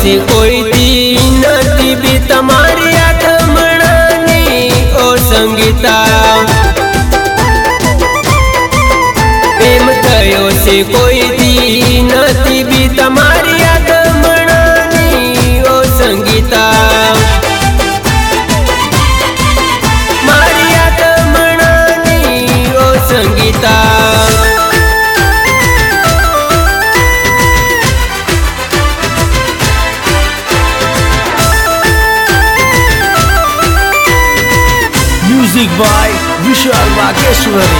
से कोई दी नती भी तमारी आत्मणानी ओ संगीता। प्रेम थयो से कोई दी नती भी तमारी आत्मणानी ओ संगीता। मारी आत्मणानी ओ संगीता। Music by Vishal Vageshwari.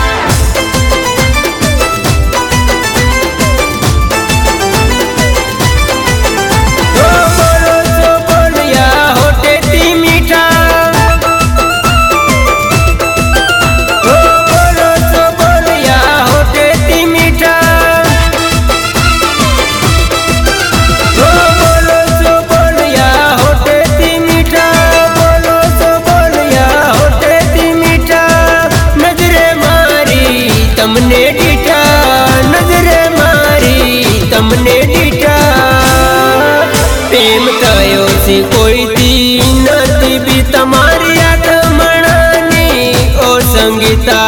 तमने डीठा नजरे मारी तमने डीठा। प्रेम थयो से कोई दी नती भी तमारी आत्मणानी ओ संगीता।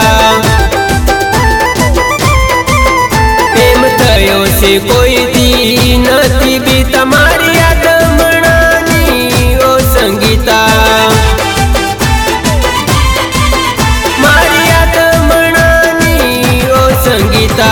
प्रेम थयो से कोई दी नती भी तमारी आत्मणानी ओ संगीता। संगीता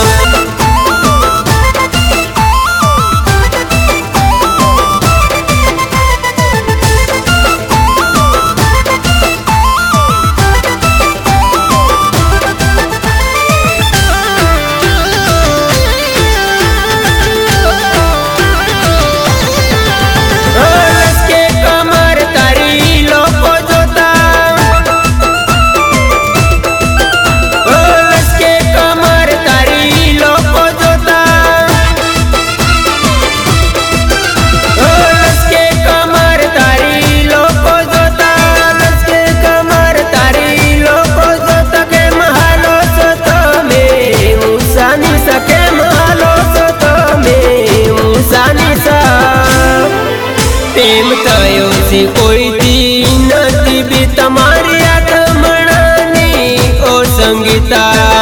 प्रेम थयो से कोई दी नती भी तमारी आत्मणानी ओ संगीता।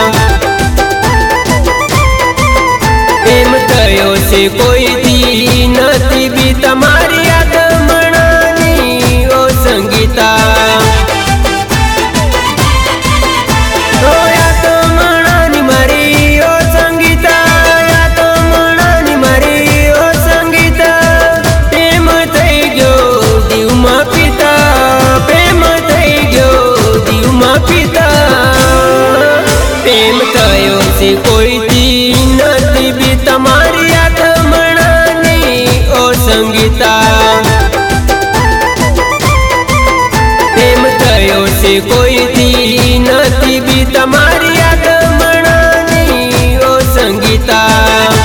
प्रेम थयो से कोई दी नती भी तमारी आत्मणानी ओ संगीता। प्रेम थयो से कोई दी नती भी तमारी आत्मणानी ओ संगीता। प्रेम थयो से कोई दी नती भी तमारी आत्मणानी ओ संगीता।